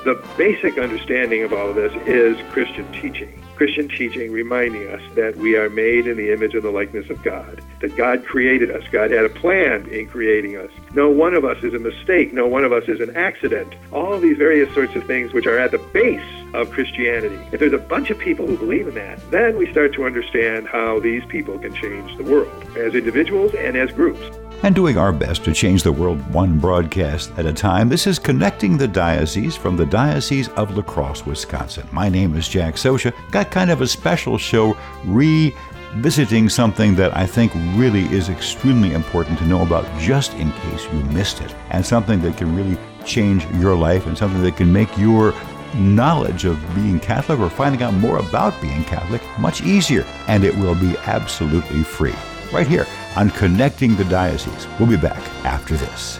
The basic understanding of all of this is Christian teaching. Christian teaching reminding us that we are made in the image and the likeness of God, that God created us. God had a plan in creating us. No one of us is a mistake. No one of us is an accident. All of these various sorts of things which are at the base of Christianity. If there's a bunch of people who believe in that, then we start to understand how these people can change the world as individuals and as groups. And doing our best to change the world one broadcast at a time, this is Connecting the Diocese from the Diocese of La Crosse, Wisconsin. My name is Jack Sosha. Got kind of a special show revisiting something that I think really is extremely important to know about just in case you missed it, and something that can really change your life and something that can make your knowledge of being Catholic or finding out more about being Catholic much easier, and it will be absolutely free. Right here on Connecting the Diocese. We'll be back after this.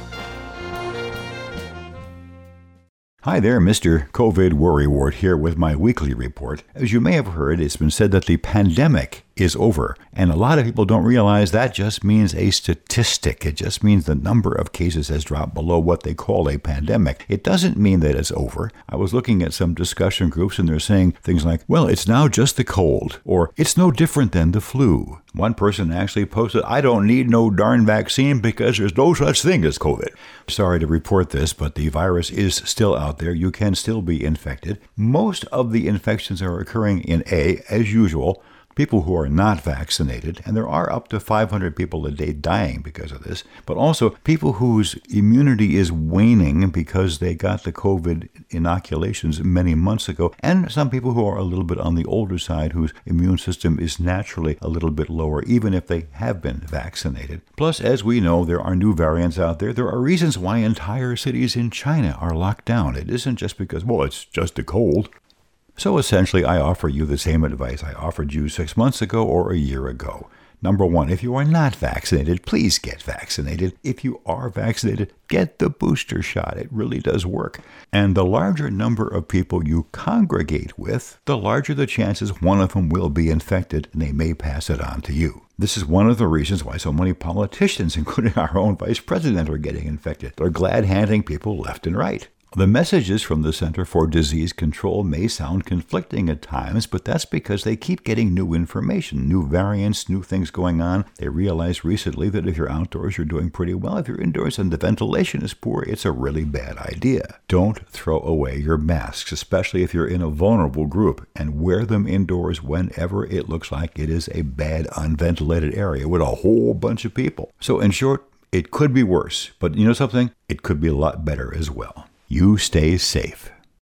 Hi there, Mr. COVID Worrywart here with my weekly report. As you may have heard, it's been said that the pandemic is over, and a lot of people don't realize that just means a statistic. It just means the number of cases has dropped below what they call a pandemic. It doesn't mean that it's over. I was looking at some discussion groups and they're saying things like, well, it's now just the cold, or it's no different than the flu. One person actually posted, I don't need no darn vaccine because there's no such thing as COVID. Sorry to report this, but the virus is still out there. You can still be infected. Most of the infections are occurring in as usual, people who are not vaccinated, and there are up to 500 people a day dying because of this, but also people whose immunity is waning because they got the COVID inoculations many months ago, and some people who are a little bit on the older side whose immune system is naturally a little bit lower, even if they have been vaccinated. Plus, as we know, there are new variants out there. There are reasons why entire cities in China are locked down. It isn't just because, well, it's just a cold. So essentially, I offer you the same advice I offered you 6 months ago or a year ago. Number one, if you are not vaccinated, please get vaccinated. If you are vaccinated, get the booster shot. It really does work. And the larger number of people you congregate with, the larger the chances one of them will be infected and they may pass it on to you. This is one of the reasons why so many politicians, including our own vice president, are getting infected. They're glad-handing people left and right. The messages from the Center for Disease Control may sound conflicting at times, but that's because they keep getting new information, new variants, new things going on. They realized recently that if you're outdoors, you're doing pretty well. If you're indoors and the ventilation is poor, it's a really bad idea. Don't throw away your masks, especially if you're in a vulnerable group, and wear them indoors whenever it looks like it is a bad, unventilated area with a whole bunch of people. So in short, it could be worse, but you know something? It could be a lot better as well. You stay safe.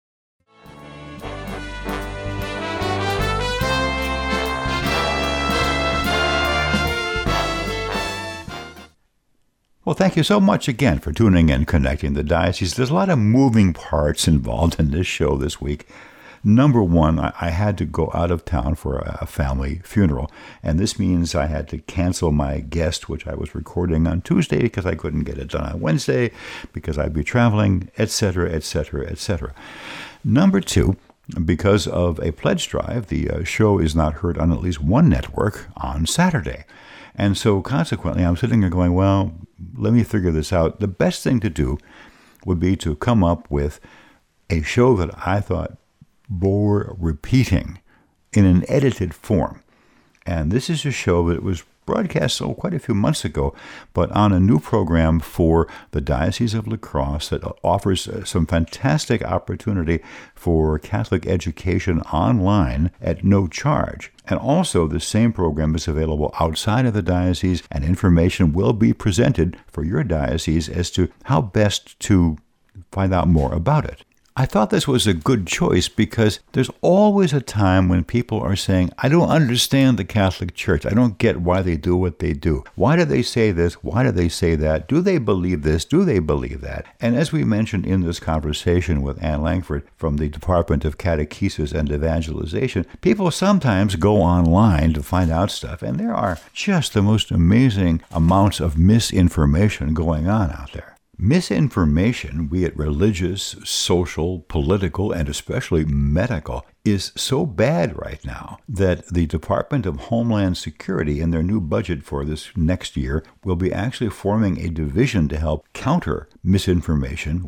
Well, thank you so much again for tuning in, Connecting the Diocese. There's a lot of moving parts involved in this show this week. Number one, I had to go out of town for a family funeral, and this means I had to cancel my guest, which I was recording on Tuesday because I couldn't get it done on Wednesday because I'd be traveling, etc., etc., etc. Number two, because of a pledge drive, the show is not heard on at least one network on Saturday. And so consequently, I'm sitting there going, well, let me figure this out. The best thing to do would be to come up with a show that I thought bore repeating in an edited form. And this is a show that was broadcast quite a few months ago, but on a new program for the Diocese of La Crosse that offers some fantastic opportunity for Catholic education online at no charge. And also the same program is available outside of the diocese, and information will be presented for your diocese as to how best to find out more about it. I thought this was a good choice because there's always a time when people are saying, I don't understand the Catholic Church. I don't get why they do what they do. Why do they say this? Why do they say that? Do they believe this? Do they believe that? And as we mentioned in this conversation with Ann Langford from the Department of Catechesis and Evangelization, people sometimes go online to find out stuff, and there are just the most amazing amounts of misinformation going on out there. Misinformation, be it religious, social, political, and especially medical, is so bad right now that the Department of Homeland Security in their new budget for this next year will be actually forming a division to help counter misinformation with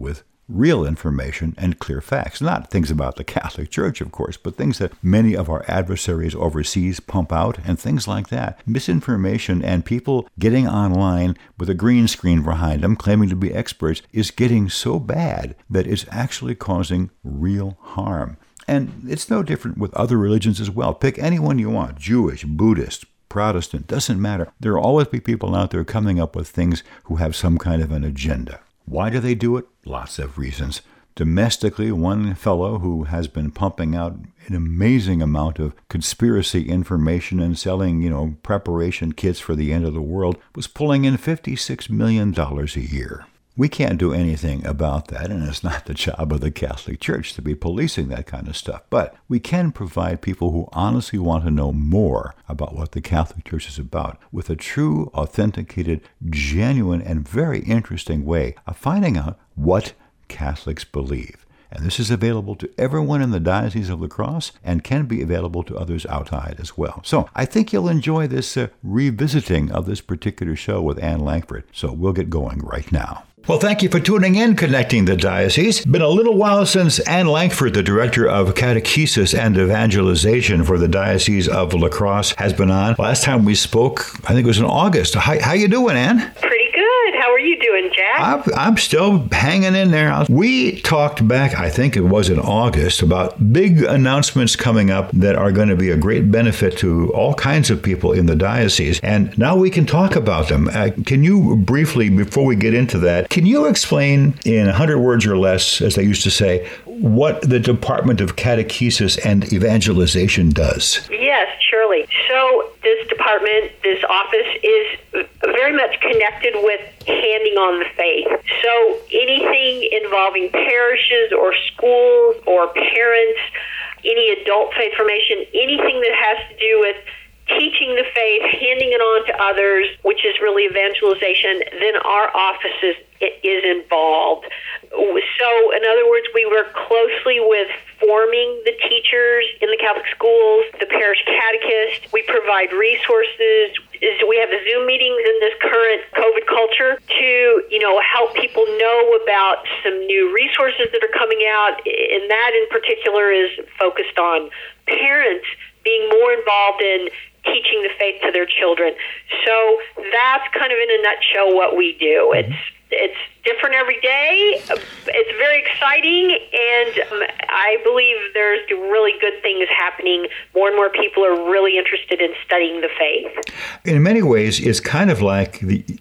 real information and clear facts. Not things about the Catholic Church, of course, but things that many of our adversaries overseas pump out and things like that. Misinformation and people getting online with a green screen behind them claiming to be experts is getting so bad that it's actually causing real harm. And it's no different with other religions as well. Pick anyone you want, Jewish, Buddhist, Protestant, doesn't matter. There will always be people out there coming up with things who have some kind of an agenda. Why do they do it? Lots of reasons. Domestically, one fellow who has been pumping out an amazing amount of conspiracy information and selling, preparation kits for the end of the world was pulling in $56 million a year. We can't do anything about that, and it's not the job of the Catholic Church to be policing that kind of stuff. But we can provide people who honestly want to know more about what the Catholic Church is about with a true, authenticated, genuine, and very interesting way of finding out what Catholics believe. And this is available to everyone in the Diocese of La Crosse and can be available to others outside as well. So I think you'll enjoy this revisiting of this particular show with Ann Lankford. So we'll get going right now. Well, thank you for tuning in, Connecting the Diocese. Been a little while since Ann Lankford, the Director of Catechesis and Evangelization for the Diocese of La Crosse, has been on. Last time we spoke, I think it was in August. How you doing, Ann? Pretty good. How are you doing, Jack? I'm still hanging in there. We talked back, I think it was in August, about big announcements coming up that are going to be a great benefit to all kinds of people in the diocese. And now we can talk about them. Can you briefly, before we get into that, can you explain in 100 words or less, as they used to say, what the Department of Catechesis and Evangelization does? Yes, surely. So this department, this office is very much connected with handing on the faith. So anything involving parishes or schools or parents, any adult faith formation, anything that has to do with teaching the faith, handing it on to others, which is really evangelization, then our office is involved. So, in other words, we work closely with forming the teachers in the Catholic schools, the parish catechist. We provide resources. We have Zoom meetings in this current COVID culture to, help people know about some new resources that are coming out. And that in particular is focused on parents being more involved in teaching the faith to their children. So that's kind of in a nutshell what we do. It's different every day. It's very exciting, and I believe there's really good things happening. More and more people are really interested in studying the faith. In many ways, it's kind of like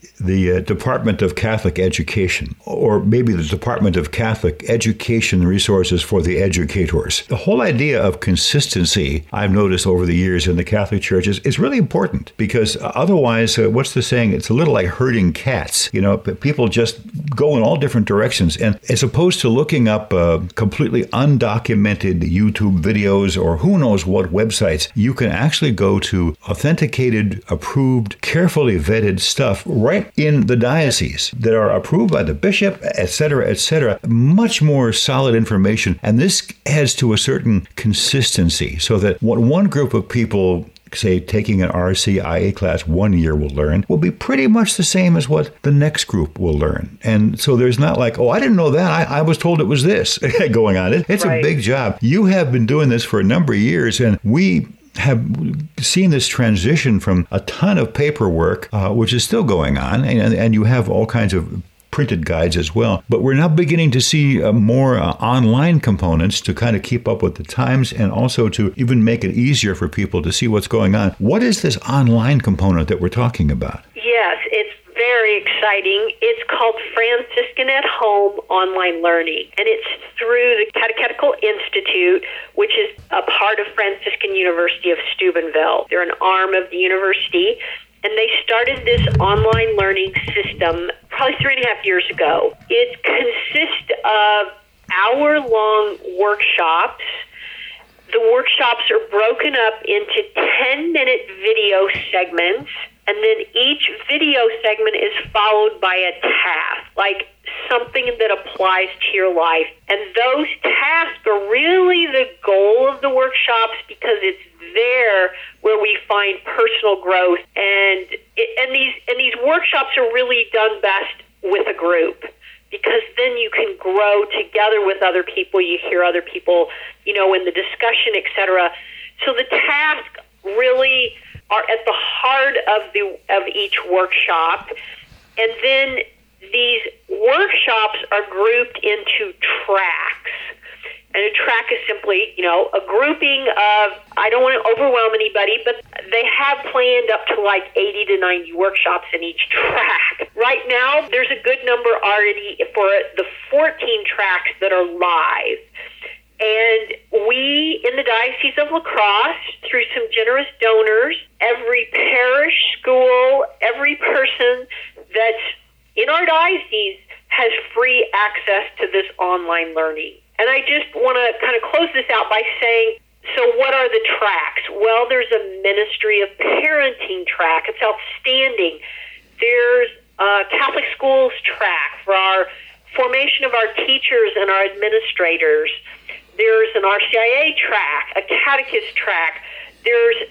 the Department of Catholic Education, or maybe the Department of Catholic Education Resources for the Educators. The whole idea of consistency, I've noticed over the years in the Catholic Church, is really important, because otherwise, what's the saying? It's a little like herding cats. People just go in all different directions. And as opposed to looking up completely undocumented YouTube videos or who knows what websites, you can actually go to authenticated, approved, carefully vetted stuff right in the diocese that are approved by the bishop, etc., etc. Much more solid information. And this adds to a certain consistency so that what one group of people, say, taking an RCIA class 1 year will learn, will be pretty much the same as what the next group will learn. And so there's not like, I didn't know that. I was told it was this going on. It's right. A big job. You have been doing this for a number of years, and we have seen this transition from a ton of paperwork, which is still going on, and you have all kinds of printed guides as well. But we're now beginning to see more online components to kind of keep up with the times and also to even make it easier for people to see what's going on. What is this online component that we're talking about? Yes, it's very exciting. It's called Franciscan at Home Online Learning, and it's through the Catechetical Institute, which is a part of Franciscan University of Steubenville. They're an arm of the university, and they started this online learning system probably 3.5 years ago. It consists of hour-long workshops. The workshops are broken up into 10-minute video segments, and then each video segment is followed by a task, like something that applies to your life. And those tasks are really the goal of the workshops, because it's there where we find personal growth. And these workshops are really done best with a group. because then you can grow together with other people. You hear other people, in the discussion, etc. So the tasks really are at the heart of each workshop, and then these workshops are grouped into tracks. And a track is simply, a grouping of, I don't want to overwhelm anybody, but they have planned up to like 80 to 90 workshops in each track. Right now, there's a good number already for the 14 tracks that are live. And we, in the Diocese of La Crosse, through some generous donors, every parish, school, every person that's in our diocese has free access to this online learning. And I just want to kind of close this out by saying, so what are the tracks? Well, there's a Ministry of Parenting track. It's outstanding. There's a Catholic Schools track for our formation of our teachers and our administrators. There's an RCIA track, a catechist track. There's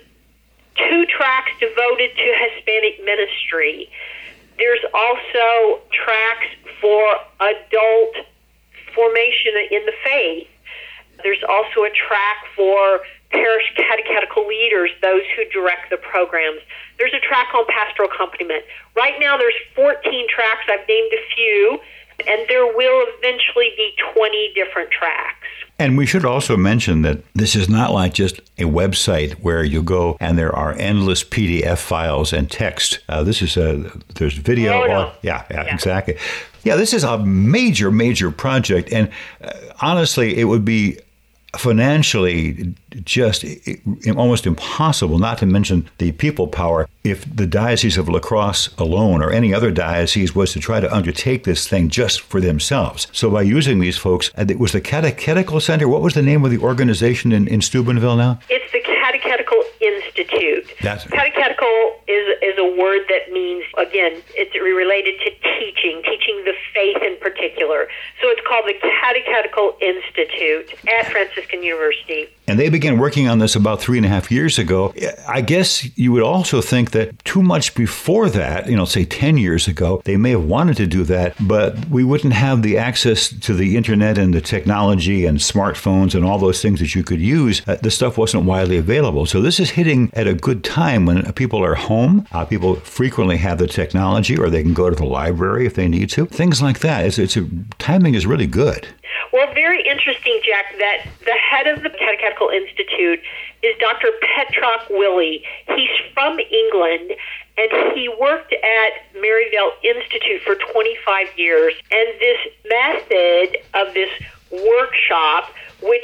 2 tracks devoted to Hispanic ministry. There's also tracks for adult formation in the faith. There's also a track for parish catechetical leaders, those who direct the programs. There's a track on pastoral accompaniment. Right now there's 14 tracks. I've named a few, and there will eventually be 20 different tracks. And we should also mention that this is not like just a website where you go and there are endless PDF files and text. This is there's video. Oh, no. Yeah, exactly. Yeah, this is a major, major project. And honestly, it would be financially just almost impossible, not to mention the people power, if the Diocese of La Crosse alone or any other diocese was to try to undertake this thing just for themselves. So by using these folks, it was the Catechetical Center. What was the name of the organization in Steubenville now? It's the Catechetical Institute. Catechetical is a word that means, again, it's related to teaching the faith in particular. So it's called the Catechetical Institute at Franciscan University. And they began working on this about 3.5 years ago. I guess you would also think that too much before that, say 10 years ago, they may have wanted to do that, but we wouldn't have the access to the internet and the technology and smartphones and all those things that you could use. The stuff wasn't widely available. So this is hitting at a good time when people are home. People frequently have the technology, or they can go to the library if they need to. Things like that. Timing is really good. Well, very interesting, Jack, that the head of the Catechetical Institute is Dr. Petrock Willie. He's from England, and he worked at Maryvale Institute for 25 years. And this method of this workshop, which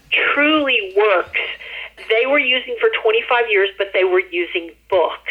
truly works, they were using for 25 years, but they were using books.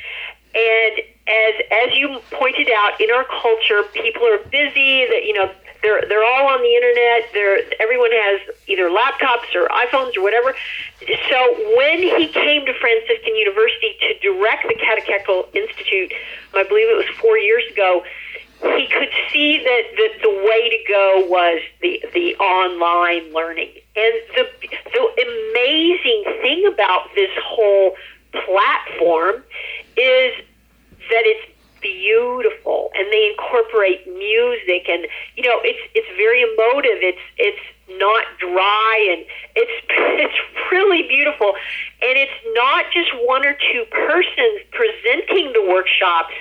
And as you pointed out, in our culture, people are busy, that they're all on the internet. Everyone has either laptops or iPhones or whatever. So when he came to Franciscan University to direct the Catechetical Institute, I believe it was 4 years ago, he could see that the way to go was the online learning. And the amazing thing about this whole platform is that it's beautiful, and they incorporate music, and it's very emotive. It's not dry, and it's really beautiful. And it's not just 1 or 2 persons presenting the workshops.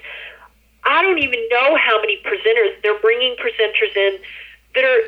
I don't even know how many presenters. They're bringing presenters in that are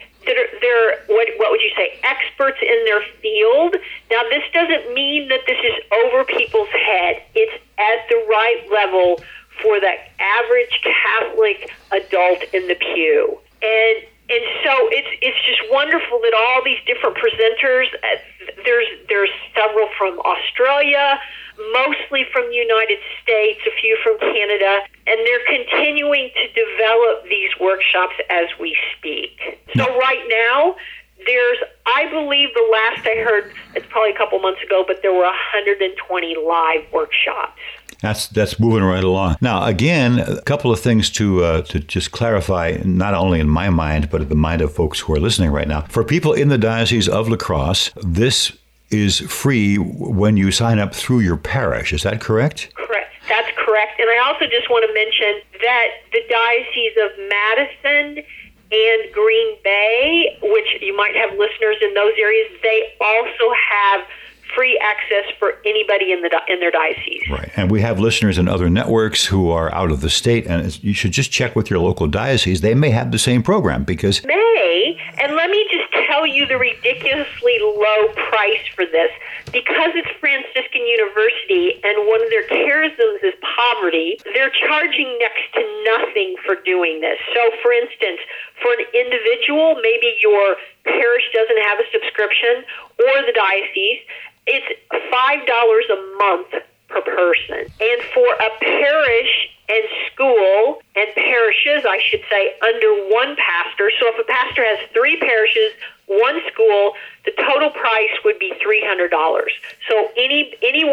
what would you say, experts in their field. Now, this doesn't mean that this is over people's head. It's at the right level for that average Catholic adult in the pew. And so it's just wonderful that all these different presenters, there's several from Australia, mostly from the United States, a few from Canada, and they're continuing to develop these workshops as we speak. So right now, I believe the last I heard, it's probably a couple months ago, but there were 120 live workshops. That's moving right along. Now, again, a couple of things to just clarify, not only in my mind, but in the mind of folks who are listening right now. For people in the Diocese of La Crosse, this is free when you sign up through your parish. Is that correct? Correct. That's correct. And I also just want to mention that the Diocese of Madison and Green Bay, which you might have listeners in those areas, they also have free access for anybody in their diocese. Right. And we have listeners in other networks who are out of the state, and you should just check with your local diocese. They may have the same program because... And let me just tell you the ridiculously low price for this. Because it's Franciscan University and one of their charisms is poverty, they're charging next to nothing for doing this. So, for instance, for an individual, maybe your parish doesn't have a subscription, or the diocese, it's $5 a month per person. And for a parish and school and parishes, I should say, under one pastor, so if a pastor has 3 parishes, 1 school, the total price would be $300. So any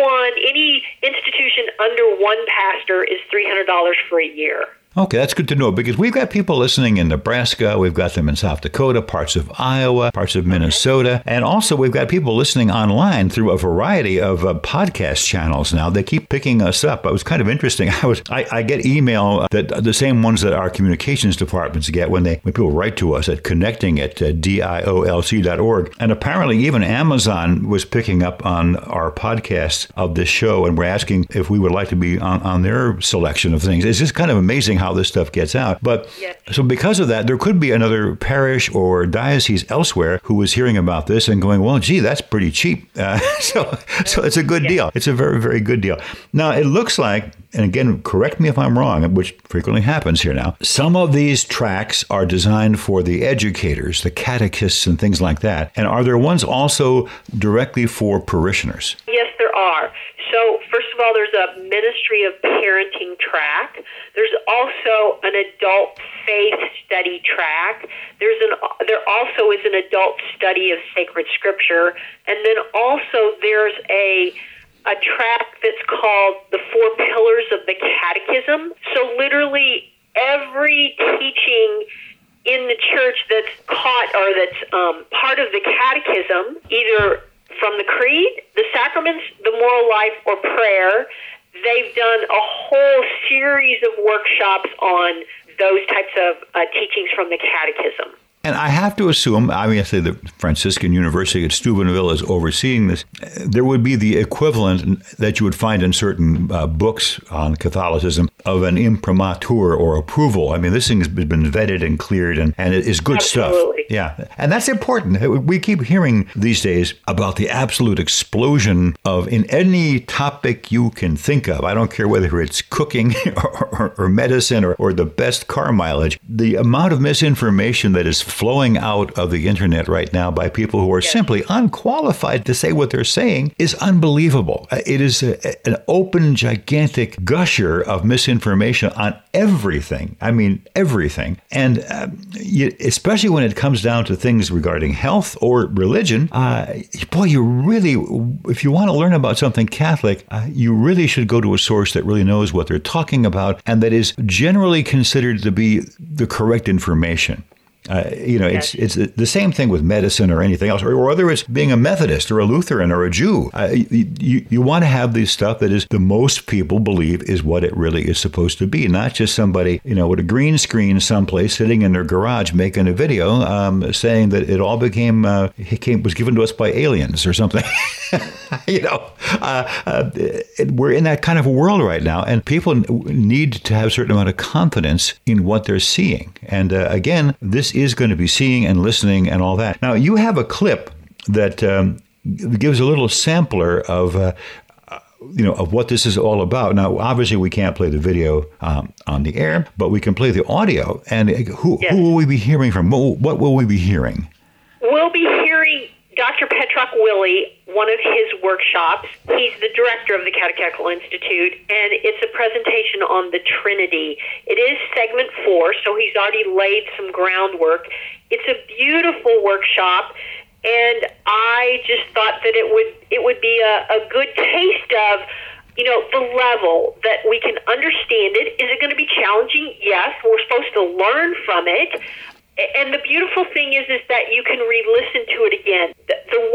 institution under 1 pastor is $300 for a year. Okay, that's good to know because we've got people listening in Nebraska, we've got them in South Dakota, parts of Iowa, parts of Minnesota, and also we've got people listening online through a variety of podcast channels now. They keep picking us up. It was kind of interesting. I get email that the same ones that our communications departments get when people write to us at connecting@diolc.org. And apparently even Amazon was picking up on our podcast of this show, and we're asking if we would like to be on their selection of things. It's just kind of amazing how this stuff gets out. But so because of that, there could be another parish or diocese elsewhere who is hearing about this and going, well, gee, that's pretty cheap. So it's a good deal. It's a very, very good deal. Now, it looks like, and again, correct me if I'm wrong, which frequently happens here now, some of these tracks are designed for the educators, the catechists and things like that. And are there ones also directly for parishioners? Yes, there are. So, first of all, there's a Ministry of Parenting track. There's also an adult faith study track. There also is an adult study of sacred scripture. And then also there's a track that's called the 4 Pillars of the Catechism. So literally every teaching in the church that's that's part of the catechism, either from the creed, the sacraments, the moral life, or prayer, they've done a whole series of workshops on those types of teachings from the catechism. And I have to assume, obviously, the Franciscan University at Steubenville is overseeing this. There would be the equivalent that you would find in certain books on Catholicism of an imprimatur or approval. I mean, this thing has been vetted and cleared, and it is good Absolutely. stuff. Yeah, and that's important. We keep hearing these days about the absolute explosion of, in any topic you can think of, I don't care whether it's cooking or medicine or the best car mileage, the amount of misinformation that is flowing out of the internet right now by people who are simply unqualified to say what they're saying is unbelievable. It is an open, gigantic gusher of misinformation on everything. I mean, everything. And especially when it comes down to things regarding health or religion, you really, if you want to learn about something Catholic, you really should go to a source that really knows what they're talking about and that is generally considered to be the correct information. It's the same thing with medicine or anything else, or whether it's being a Methodist or a Lutheran or a Jew. You want to have this stuff that is the most people believe is what it really is supposed to be, not just somebody, with a green screen someplace sitting in their garage making a video saying that it all was given to us by aliens or something. We're in that kind of a world right now, and people need to have a certain amount of confidence in what they're seeing. And again, this is going to be seeing and listening and all that. Now, you have a clip that gives a little sampler of what this is all about. Now, obviously, we can't play the video on the air, but we can play the audio. And who will we be hearing from? What will we be hearing? We'll be hearing Dr. Petrock Willie, one of his workshops. He's the director of the Catechetical Institute, and it's a presentation on the Trinity. It is segment 4, so he's already laid some groundwork. It's a beautiful workshop, and I just thought that it would be a good taste of the level that we can understand it. Is it going to be challenging? Yes, we're supposed to learn from it. And the beautiful thing is that you can re-listen to it again.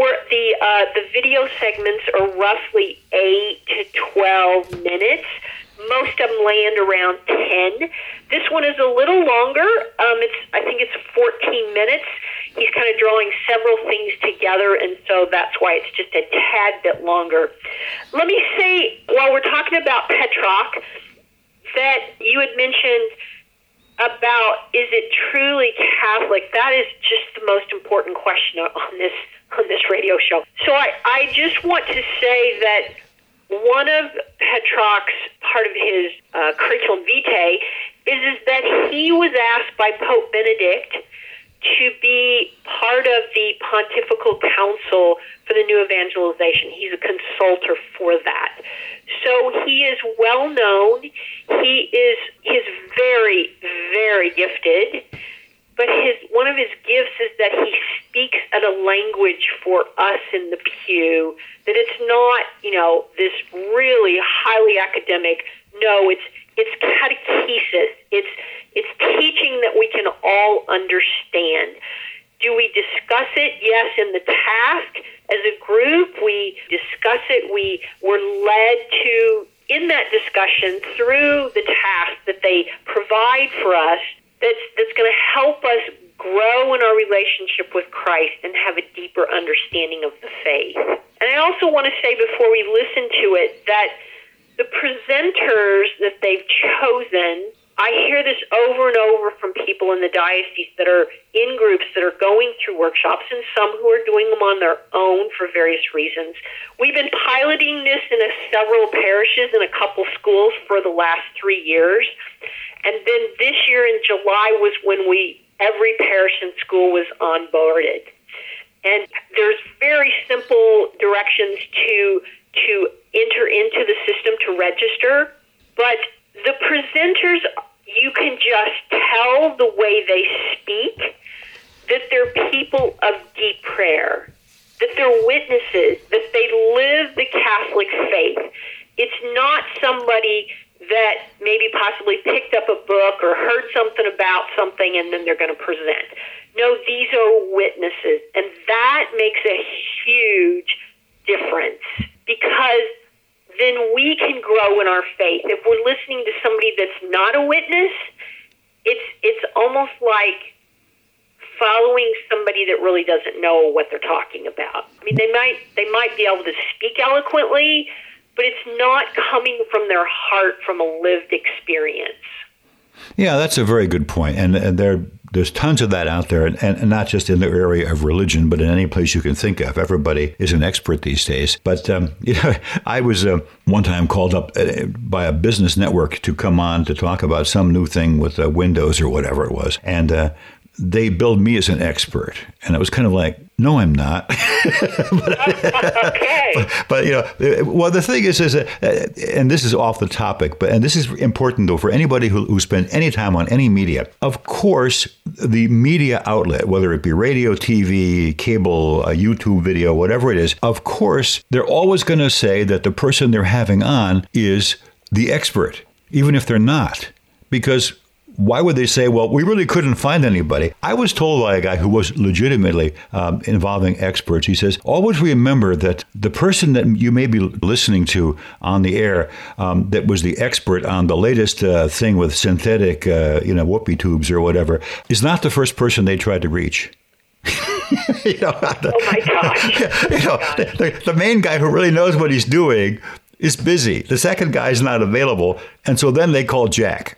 The video segments are roughly 8 to 12 minutes. Most of them land around 10. This one is a little longer. I think it's 14 minutes. He's kind of drawing several things together, and so that's why it's just a tad bit longer. Let me say, while we're talking about Petrock, that you had mentioned about, is it truly Catholic? That is just the most important question on this radio show. So I just want to say that one of Petrock's part of his curriculum vitae is that he was asked by Pope Benedict to be part of the Pontifical Council for the New Evangelization. He's a consultor for that. So he is well known. He's very, very gifted. But one of his gifts is that he speaks at a language for us in the pew, that it's not, this really highly academic. No, it's catechesis. It's teaching that we can all understand. Do we discuss it? Yes, in the task. As a group, we discuss it. We were led to, in that discussion, through the task that they provide for us, that's going to help us grow in our relationship with Christ and have a deeper understanding of the faith. And I also want to say before we listen to it that the presenters that they've chosen, I hear this over and over from people in the diocese that are in groups that are going through workshops, and some who are doing them on their own for various reasons. We've been piloting this in several parishes and a couple schools for the last 3 years. And then this year in July was when every parish and school was onboarded. And there's very simple directions to enter into the system to register. But the presenters, you can just tell the way they speak that they're people of deep prayer, that they're witnesses, that they live the Catholic faith. It's not somebody that maybe possibly picked up a book or heard something about something and then they're going to present. No, these are witnesses, and that makes a huge difference because then we can grow in our faith. If we're listening to somebody that's not a witness, it's almost like following somebody that really doesn't know what they're talking about. I mean, they might be able to speak eloquently, but it's not coming from their heart, from a lived experience. Yeah, that's a very good point. And there's tons of that out there, and not just in the area of religion, but in any place you can think of. Everybody is an expert these days. But, I was one time called up by a business network to come on to talk about some new thing with Windows or whatever it was. And they billed me as an expert. And it was kind of like, no, I'm not. Okay. But well, the thing is that, and this is off the topic, and this is important, though, for anybody who spent any time on any media. Of course, the media outlet, whether it be radio, TV, cable, a YouTube video, whatever it is, of course, they're always going to say that the person they're having on is the expert, even if they're not. Because why would they say, well, we really couldn't find anybody? I was told by a guy who was legitimately involving experts. He says, always remember that the person that you may be listening to on the air that was the expert on the latest thing with synthetic, whoopee tubes or whatever, is not the first person they tried to reach. Oh, my gosh. The main guy who really knows what he's doing is busy. The second guy is not available. And so then they call Jack.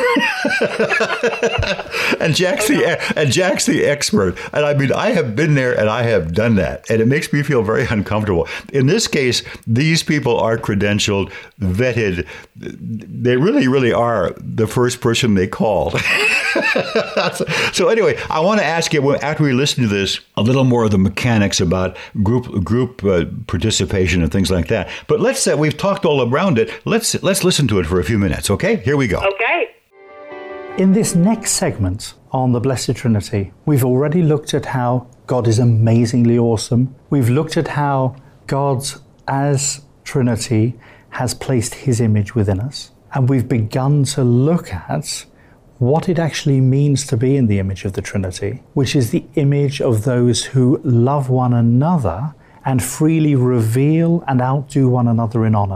and Jack's the expert. And I mean, I have been there and I have done that. And it makes me feel very uncomfortable. In this case, these people are credentialed, vetted. They really, really are the first person they called. So anyway, I want to ask you, after we listen to this, a little more of the mechanics about group participation and things like that. But we've talked all around it. Let's listen to it for a few minutes, okay? Here we go. Okay. In this next segment on the Blessed Trinity, we've already looked at how God is amazingly awesome. We've looked at how God, as Trinity, has placed his image within us. And we've begun to look at what it actually means to be in the image of the Trinity, which is the image of those who love one another and freely reveal and outdo one another in honor.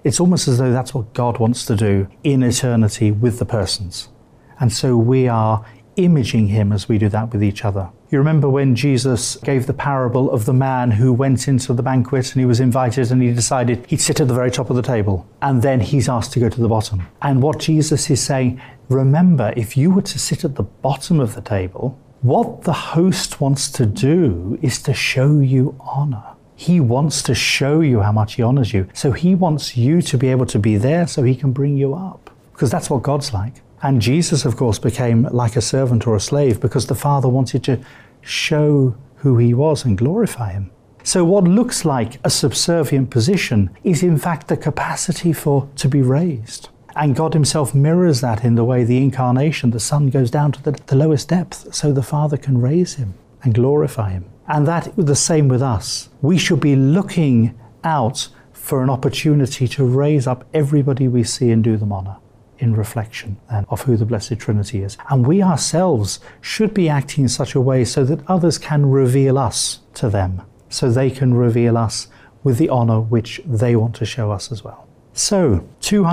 It's almost as though that's what God wants to do in eternity with the persons. And so we are imaging him as we do that with each other. You remember when Jesus gave the parable of the man who went into the banquet and he was invited and he decided he'd sit at the very top of the table, and then he's asked to go to the bottom. And what Jesus is saying, remember, if you were to sit at the bottom of the table, what the host wants to do is to show you honor. He wants to show you how much he honors you. So he wants you to be able to be there so he can bring you up, because that's what God's like. And Jesus, of course, became like a servant or a slave because the Father wanted to show who he was and glorify him. So what looks like a subservient position is in fact the capacity to be raised. And God himself mirrors that in the way the incarnation, the Son goes down to the lowest depth so the Father can raise him and glorify him. And that the same with us. We should be looking out for an opportunity to raise up everybody we see and do them honor in reflection and of who the Blessed Trinity is. And we ourselves should be acting in such a way so that others can reveal us to them, so they can reveal us with the honor which they want to show us as well. So,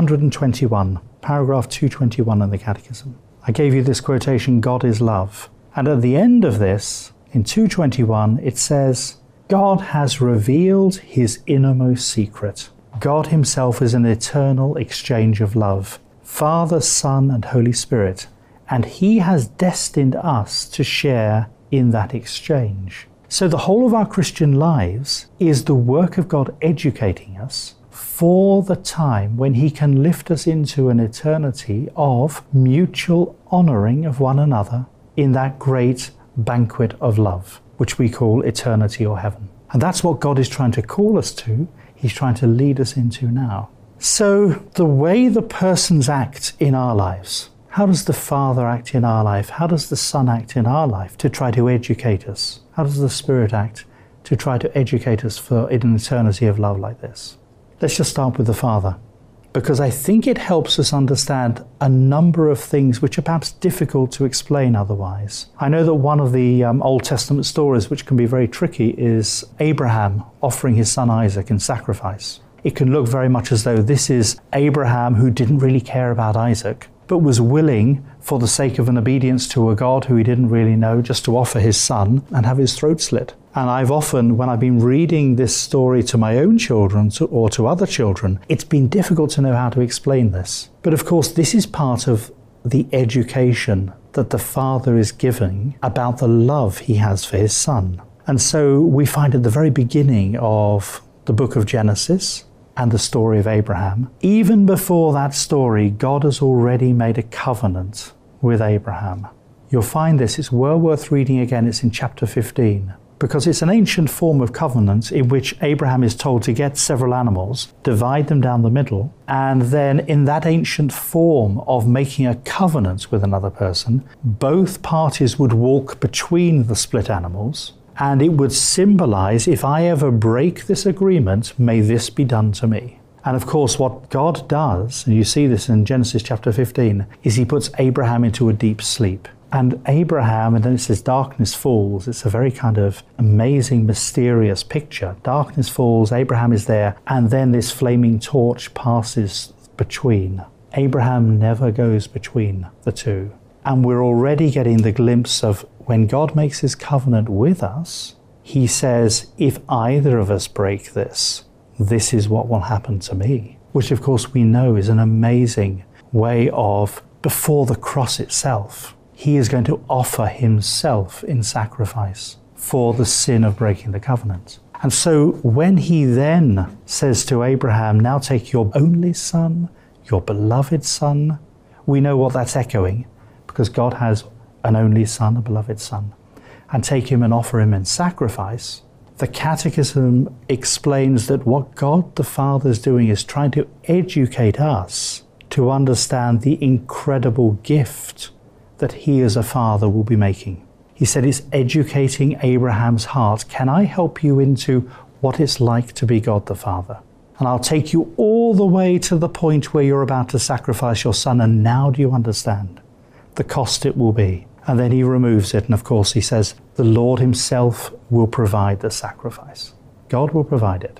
221, paragraph 221 in the Catechism. I gave you this quotation, God is love. And at the end of this, in 221, it says, God has revealed his innermost secret. God himself is an eternal exchange of love, Father, Son, and Holy Spirit, and he has destined us to share in that exchange. So the whole of our Christian lives is the work of God educating us for the time when he can lift us into an eternity of mutual honoring of one another in that great banquet of love, which we call eternity or heaven. And that's what God is trying to call us to. He's trying to lead us into now. So the way the persons act in our lives, how does the Father act in our life? How does the Son act in our life to try to educate us? How does the Spirit act to try to educate us for an eternity of love like this? Let's just start with the Father, because I think it helps us understand a number of things which are perhaps difficult to explain otherwise. I know that one of the Old Testament stories which can be very tricky is Abraham offering his son Isaac in sacrifice. It can look very much as though this is Abraham who didn't really care about Isaac, but was willing, for the sake of an obedience to a God who he didn't really know, just to offer his son and have his throat slit. And I've often, when I've been reading this story to my own children or to other children, it's been difficult to know how to explain this. But of course, this is part of the education that the Father is giving about the love he has for his Son. And so we find at the very beginning of the book of Genesis and the story of Abraham, even before that story, God has already made a covenant with Abraham. You'll find this, it's well worth reading again, it's in chapter 15. Because it's an ancient form of covenant in which Abraham is told to get several animals, divide them down the middle, and then in that ancient form of making a covenant with another person, both parties would walk between the split animals, and it would symbolize, if I ever break this agreement, may this be done to me. And of course, what God does, and you see this in Genesis chapter 15, is he puts Abraham into a deep sleep. And Abraham, and then it says darkness falls. It's a very kind of amazing, mysterious picture. Darkness falls, Abraham is there, and then this flaming torch passes between. Abraham never goes between the two. And we're already getting the glimpse of when God makes his covenant with us, he says, if either of us break this, this is what will happen to me. Which of course we know is an amazing way of, before the cross itself, he is going to offer himself in sacrifice for the sin of breaking the covenant. And so when he then says to Abraham, now take your only son, your beloved son, we know what that's echoing, because God has an only son, a beloved son, and take him and offer him in sacrifice. The Catechism explains that what God the Father is doing is trying to educate us to understand the incredible gift that he as a father will be making. He said it's educating Abraham's heart. Can I help you into what it's like to be God the Father? And I'll take you all the way to the point where you're about to sacrifice your son, and now do you understand the cost it will be? And then he removes it, and of course he says, the Lord himself will provide the sacrifice. God will provide it.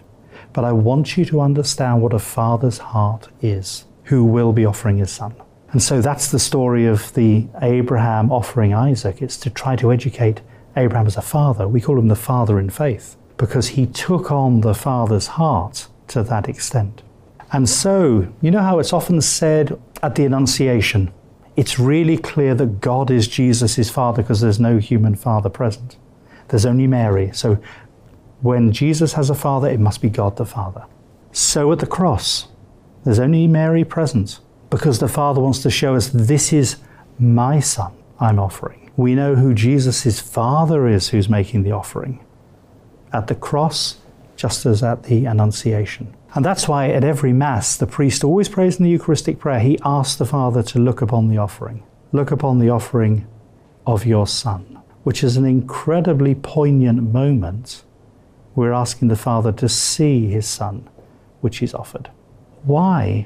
but I want you to understand what a father's heart is, who will be offering his son. And so that's the story of the Abraham offering Isaac. It's to try to educate Abraham as a father. We call him the father in faith, because he took on the father's heart to that extent. And so, you know how it's often said at the Annunciation, it's really clear that God is Jesus' father because there's no human father present. There's only Mary. So when Jesus has a father, it must be God the Father. So at the cross, there's only Mary present because the Father wants to show us, this is my son I'm offering. We know who Jesus' Father is who's making the offering. At the cross, just as at the Annunciation. And that's why at every Mass, the priest always prays in the Eucharistic prayer. He asks the Father to look upon the offering. Look upon the offering of your Son, which is an incredibly poignant moment. We're asking the Father to see his Son, which he's offered. Why?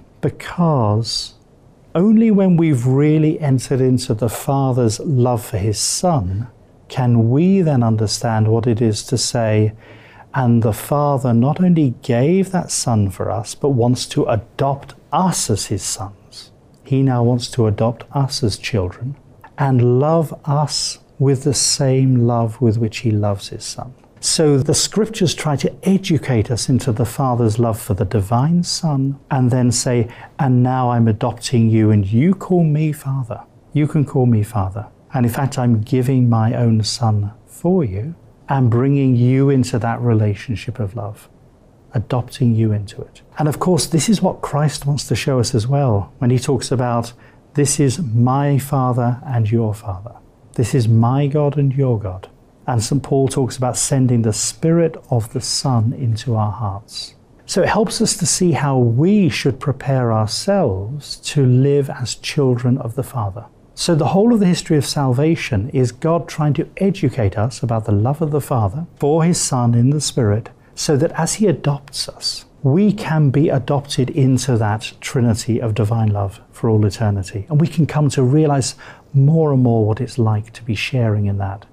Because only when we've really entered into the Father's love for his Son can we then understand what it is to say, and the Father not only gave that Son for us, but wants to adopt us as his sons. He now wants to adopt us as children and love us with the same love with which he loves his Son. So the scriptures try to educate us into the Father's love for the divine Son and then say, and now I'm adopting you and you call me Father. You can call me Father. And in fact, I'm giving my own Son for you and bringing you into that relationship of love, adopting you into it. And of course, this is what Christ wants to show us as well when he talks about, this is my Father and your Father. This is my God and your God. And St. Paul talks about sending the Spirit of the Son into our hearts. So it helps us to see how we should prepare ourselves to live as children of the Father. So the whole of the history of salvation is God trying to educate us about the love of the Father for his Son in the Spirit, so that as he adopts us, we can be adopted into that Trinity of divine love for all eternity. And we can come to realize more and more what it's like to be sharing in that,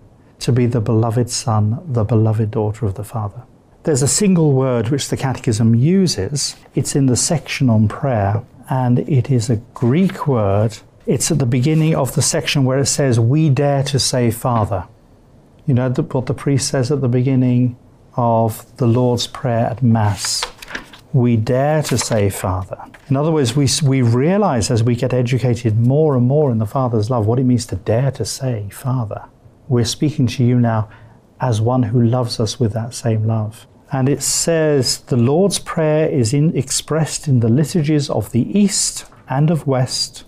to be the beloved son, the beloved daughter of the Father. There's a single word which the Catechism uses. It's in the section on prayer, and it is a Greek word. It's at the beginning of the section where it says, we dare to say Father. You know what the priest says at the beginning of the Lord's Prayer at Mass? We dare to say Father. In other words, we realize as we get educated more and more in the Father's love what it means to dare to say Father. We're speaking to you now as one who loves us with that same love. And it says the Lord's Prayer is expressed in the liturgies of the East and of West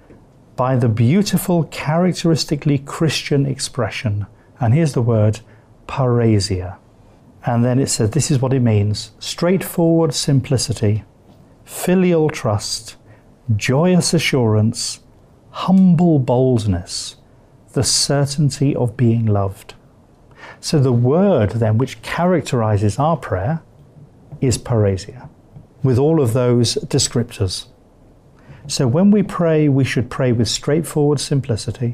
by the beautiful, characteristically Christian expression. And here's the word, parrhesia. And then it says, this is what it means: straightforward simplicity, filial trust, joyous assurance, humble boldness, the certainty of being loved. So the word then which characterizes our prayer is parrhesia, with all of those descriptors. So when we pray, we should pray with straightforward simplicity.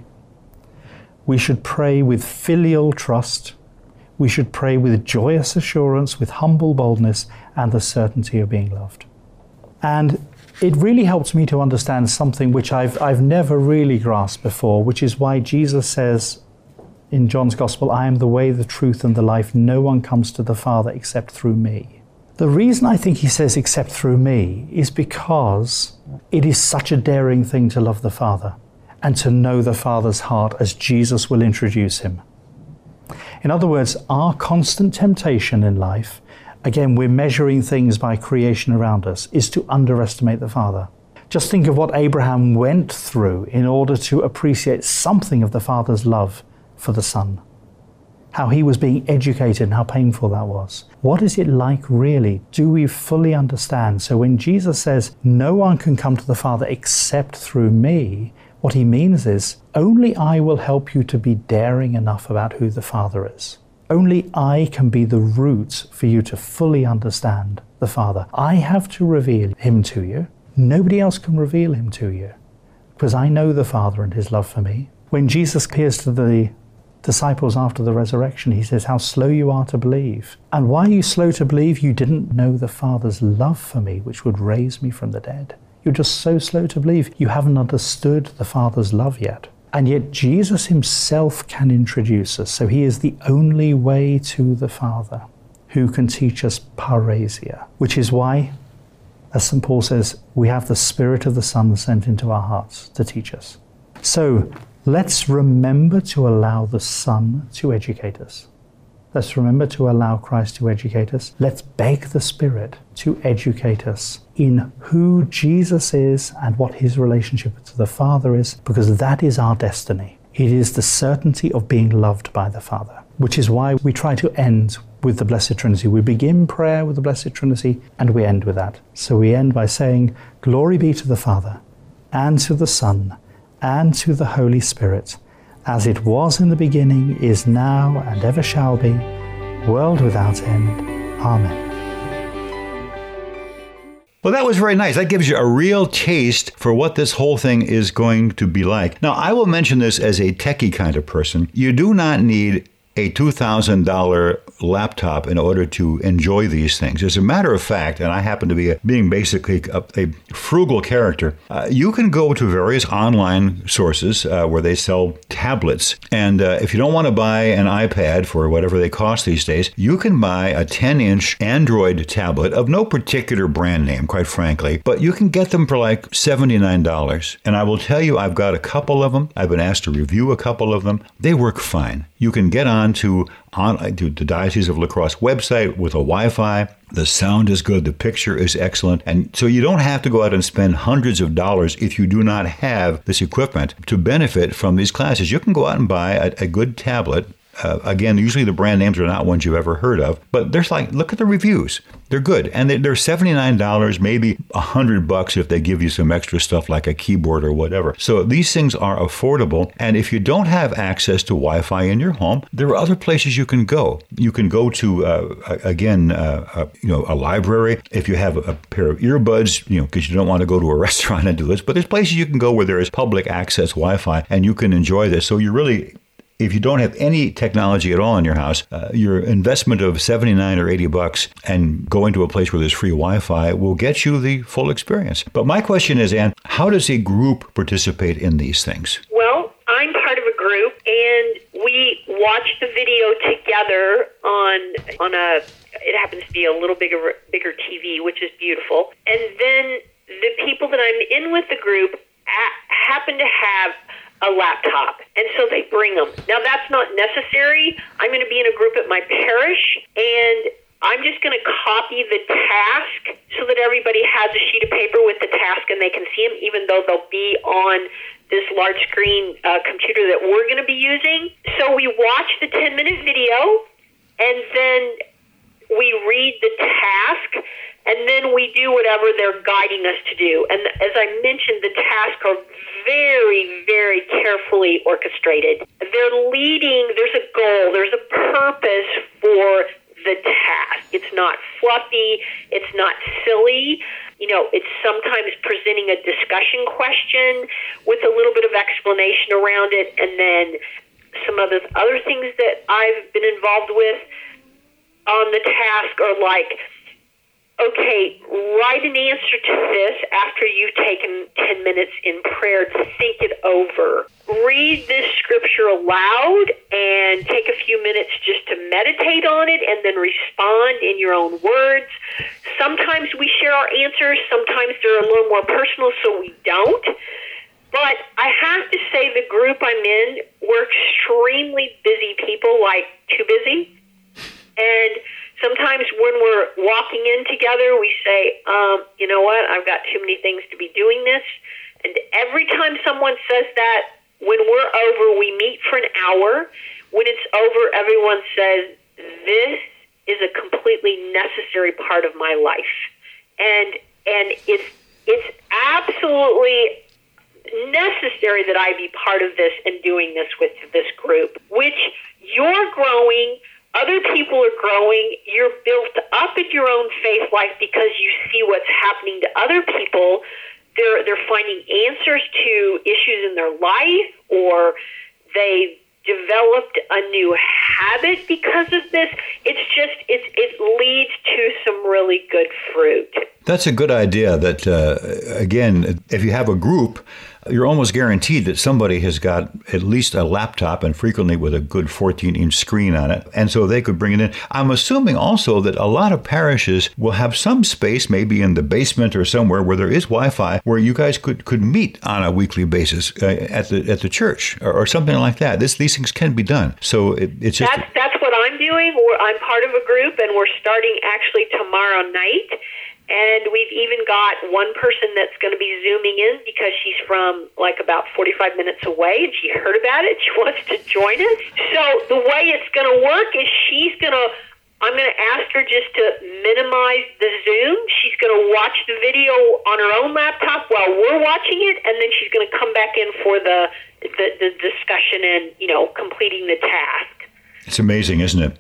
We should pray with filial trust. We should pray with joyous assurance, with humble boldness, and the certainty of being loved. And it really helps me to understand something which I've never really grasped before, which is why Jesus says in John's Gospel, I am the way, the truth, and the life. No one comes to the Father except through me. The reason I think he says except through me is because it is such a daring thing to love the Father and to know the Father's heart as Jesus will introduce him. In other words, our constant temptation in life, again, we're measuring things by creation around us, is to underestimate the Father. Just think of what Abraham went through in order to appreciate something of the Father's love for the Son. How he was being educated and how painful that was. What is it like really? Do we fully understand? So when Jesus says, no one can come to the Father except through me, what he means is, only I will help you to be daring enough about who the Father is. Only I can be the route for you to fully understand the Father. I have to reveal him to you. Nobody else can reveal him to you, because I know the Father and his love for me. When Jesus appears to the disciples after the resurrection. He says, how slow you are to believe. And why are you slow to believe? You didn't know the Father's love for me, which would raise me from the dead. You're just so slow to believe. You haven't understood the Father's love yet. And yet Jesus himself can introduce us. So he is the only way to the Father who can teach us parrhesia, which is why, as St. Paul says, we have the Spirit of the Son sent into our hearts to teach us. So let's remember to allow the Son to educate us. Let's remember to allow Christ to educate us. Let's beg the Spirit to educate us in who Jesus is and what his relationship to the Father is, because that is our destiny. It is the certainty of being loved by the Father, which is why we try to end with the Blessed Trinity. We begin prayer with the Blessed Trinity and we end with that. So we end by saying, glory be to the Father, and to the Son, and to the Holy Spirit, as it was in the beginning, is now, and ever shall be, world without end. Amen. Well, that was very nice. That gives you a real taste for what this whole thing is going to be like. Now, I will mention this as a techie kind of person. You do not need a $2,000 laptop in order to enjoy these things. As a matter of fact, and I happen to be being basically a frugal character, you can go to various online sources where they sell tablets. And if you don't want to buy an iPad for whatever they cost these days, you can buy a 10-inch Android tablet of no particular brand name, quite frankly, but you can get them for like $79. And I will tell you, I've got a couple of them. I've been asked to review a couple of them. They work fine. You can get on to the Diocese of La Crosse website with a Wi-Fi. The sound is good. The picture is excellent. And so you don't have to go out and spend hundreds of dollars if you do not have this equipment to benefit from these classes. You can go out and buy a good tablet. Again, usually the brand names are not ones you've ever heard of, but there's look at the reviews. They're good. And they're $79, maybe $100 if they give you some extra stuff like a keyboard or whatever. So these things are affordable. And if you don't have access to Wi-Fi in your home, there are other places you can go. You can go to, a library. If you have a pair of earbuds, because you don't want to go to a restaurant and do this, but there's places you can go where there is public access Wi-Fi and you can enjoy this. So you really, if you don't have any technology at all in your house, your investment of $79 or $80 and going to a place where there's free Wi-Fi will get you the full experience. But my question is, Anne, how does a group participate in these things? Well, I'm part of a group, and we watch the video together on a. It happens to be a little bigger TV, which is beautiful. And then the people that I'm in with the group happen to have a laptop, and so they bring them. Now, that's not necessary. I'm going to be in a group at my parish, and I'm just going to copy the task so that everybody has a sheet of paper with the task and they can see them, even though they'll be on this large screen computer that we're going to be using. So we watch the 10-minute video, and then we read the task, and then we do whatever they're guiding us to do. And as I mentioned, the tasks are very, very carefully orchestrated. They're leading, there's a goal, there's a purpose for the task. It's not fluffy, it's not silly. It's sometimes presenting a discussion question with a little bit of explanation around it, and then some of the other things that I've been involved with on the task are like, okay, write an answer to this after you've taken 10 minutes in prayer to think it over. Read this scripture aloud and take a few minutes just to meditate on it and then respond in your own words. Sometimes we share our answers. Sometimes they're a little more personal, so we don't. But I have to say the group I'm in, we're extremely busy people, like too busy. And sometimes when we're walking in together, we say, you know what, I've got too many things to be doing this. And every time someone says that, when we're over, we meet for an hour. When it's over, everyone says, this is a completely necessary part of my life. And it's absolutely necessary that I be part of this and doing this with this group, which you're growing. Other people are growing. You're built up in your own faith life because you see what's happening to other people. They're finding answers to issues in their life, or they developed a new habit because of this. It's just, it leads to some really good fruit. That's a good idea that, again, if you have a group, you're almost guaranteed that somebody has got at least a laptop, and frequently with a good 14-inch screen on it. And so they could bring it in. I'm assuming also that a lot of parishes will have some space, maybe in the basement or somewhere where there is Wi-Fi, where you guys could meet on a weekly basis at the church or something like that. These things can be done. So it's just... That's what I'm doing. I'm part of a group, and we're starting actually tomorrow night. And we've even got one person that's going to be Zooming in because she's from like about 45 minutes away, and she heard about it. She wants to join us. So the way it's going to work is I'm going to ask her just to minimize the Zoom. She's going to watch the video on her own laptop while we're watching it, and then she's going to come back in for the discussion and, completing the task. It's amazing, isn't it?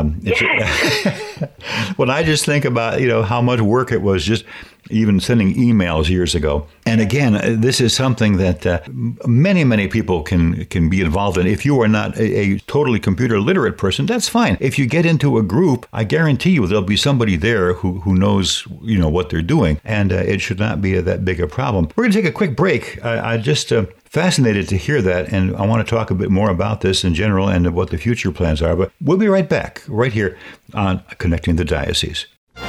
When I just think about, how much work it was just even sending emails years ago. And again, this is something that many, many people can be involved in. If you are not a totally computer literate person, that's fine. If you get into a group, I guarantee you there'll be somebody there who knows, what they're doing. And it should not be that big a problem. We're going to take a quick break. I just... fascinated to hear that, and I want to talk a bit more about this in general and what the future plans are, but we'll be right back, right here on Connecting the Diocese.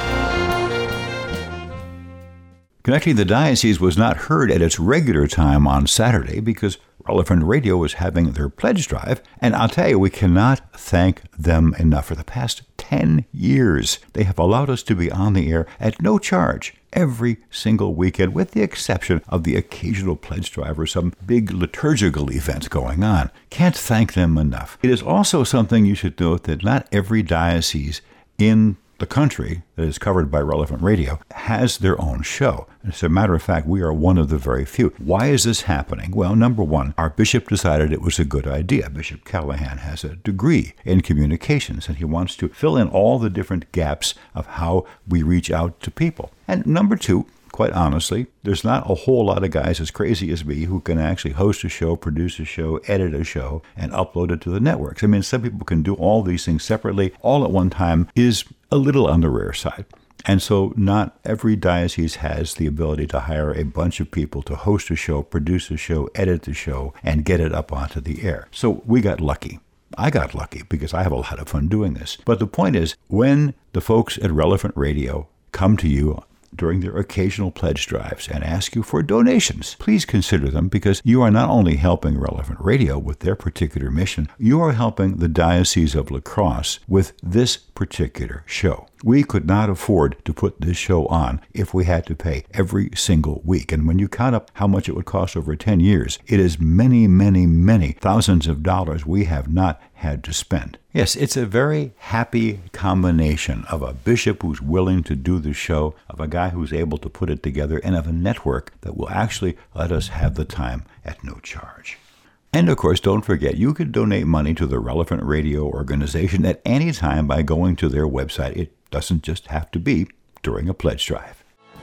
Connecting the Diocese was not heard at its regular time on Saturday because Relevant Radio was having their pledge drive, and I'll tell you, we cannot thank them enough. For the past 10 years, they have allowed us to be on the air at no charge every single weekend, with the exception of the occasional pledge drive or some big liturgical event going on. Can't thank them enough. It is also something you should note that not every diocese in the country that is covered by Relevant Radio has their own show. As a matter of fact, we are one of the very few. Why is this happening? Well, number one, our bishop decided it was a good idea. Bishop Callahan has a degree in communications, and he wants to fill in all the different gaps of how we reach out to people. And number two, quite honestly, there's not a whole lot of guys as crazy as me who can actually host a show, produce a show, edit a show, and upload it to the networks. I mean, some people can do all these things separately, all at one time, is a little on the rare side. And so not every diocese has the ability to hire a bunch of people to host a show, produce a show, edit the show, and get it up onto the air. So we got lucky. I got lucky because I have a lot of fun doing this. But the point is, when the folks at Relevant Radio come to you during their occasional pledge drives and ask you for donations, please consider them, because you are not only helping Relevant Radio with their particular mission, you are helping the Diocese of La Crosse with this particular show. We could not afford to put this show on if we had to pay every single week. And when you count up how much it would cost over 10 years, it is many, many, many thousands of dollars we have not had to spend. Yes, it's a very happy combination of a bishop who's willing to do the show, of a guy who's able to put it together, and of a network that will actually let us have the time at no charge. And of course, don't forget, you can donate money to the Relevant Radio organization at any time by going to their website. It doesn't just have to be during a pledge drive.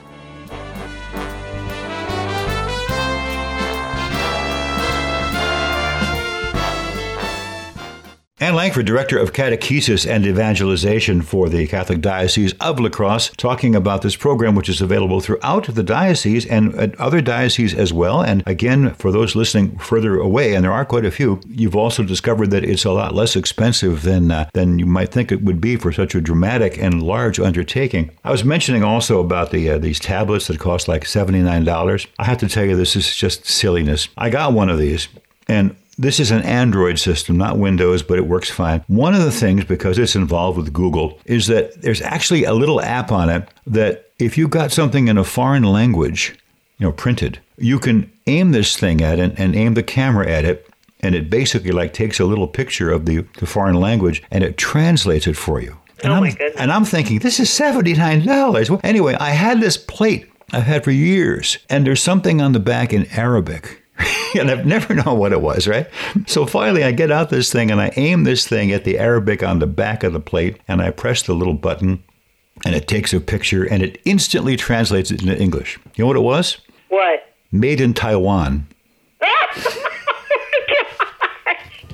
Ann Langford, Director of Catechesis and Evangelization for the Catholic Diocese of La Crosse, talking about this program, which is available throughout the diocese and at other dioceses as well. And again, for those listening further away, and there are quite a few, you've also discovered that it's a lot less expensive than you might think it would be for such a dramatic and large undertaking. I was mentioning also about these tablets that cost like $79. I have to tell you, this is just silliness. I got one of these, and this is an Android system, not Windows, but it works fine. One of the things, because it's involved with Google, is that there's actually a little app on it that if you got something in a foreign language, printed, you can aim this thing at it and aim the camera at it, and it basically like takes a little picture of the foreign language and it translates it for you. And my goodness. And I'm thinking, this is $79. Well, anyway, I had this plate I've had for years, and there's something on the back in Arabic. And I've never known what it was, right? So finally, I get out this thing and I aim this thing at the Arabic on the back of the plate, and I press the little button, and it takes a picture, and it instantly translates it into English. You know what it was? What? Made in Taiwan. Oh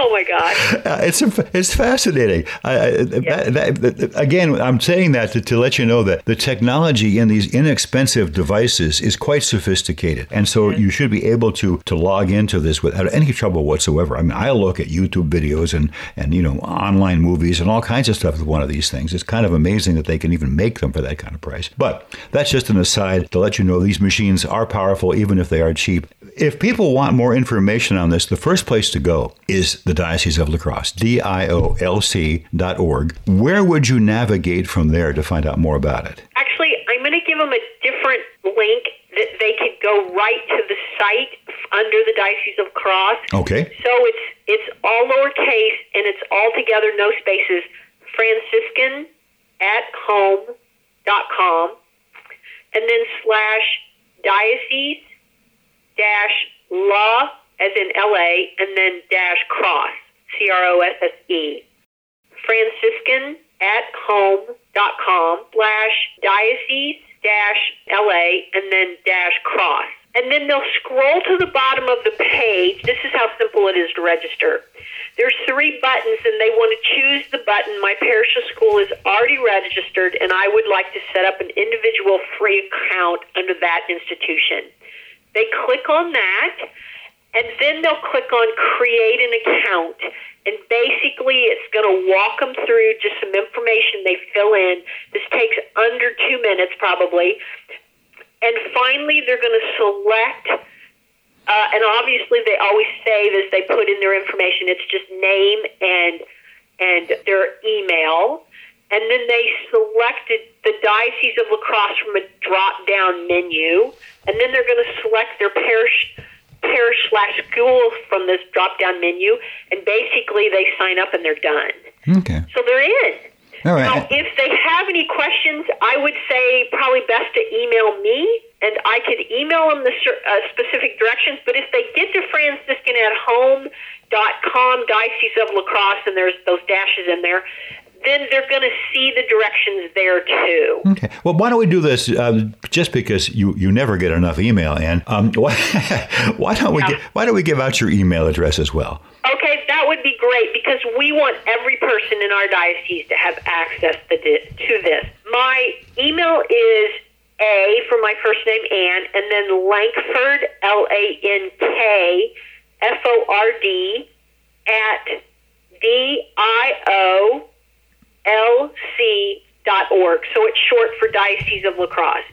Oh my gosh! It's fascinating. Again, I'm saying that to let you know that the technology in these inexpensive devices is quite sophisticated, and so you should be able to log into this without any trouble whatsoever. I mean, I look at YouTube videos and online movies and all kinds of stuff with one of these things. It's kind of amazing that they can even make them for that kind of price. But that's just an aside to let you know these machines are powerful, even if they are cheap. If people want more information on this, the first place to go is the Diocese of La Crosse, diolc.org. Where would you navigate from there to find out more about it? Actually, I'm going to give them a different link that they could go right to the site under the Diocese of La Crosse. Okay. So it's all lowercase and it's all together, no spaces, franciscan@home.com, and then /diocese-la, as in LA, and then -cross, CROSSE. franciscan@home.com /diocese-LA, and then -cross. And then they'll scroll to the bottom of the page. This is how simple it is to register. There's 3 buttons, and they want to choose the button, My Parish or School is already registered, and I would like to set up an individual free account under that institution. They click on that, and then they'll click on Create an Account. And basically, it's going to walk them through just some information they fill in. This takes under 2 minutes, probably. And finally, they're going to select, and obviously they always say this, they put in their information, it's just name and their email. And then they selected the Diocese of La Crosse from a drop-down menu. And then they're going to select their parish/school from this drop-down menu. And basically, they sign up and they're done. Okay. So they're in. All right. Now, if they have any questions, I would say probably best to email me, and I could email them the specific directions. But if they get to franciscan@home.com, Diocese of La Crosse, and there's those dashes in there, then they're going to see the directions there too. Okay. Well, why don't we do this? Just because you never get enough email, Ann. Why don't we give out your email address as well? Okay, that would be great because we want every person in our diocese to have access to this. My email is A for my first name, Ann, and then Lankford, LANKFORD, at diolc.org. So it's short for Diocese of La Crosse,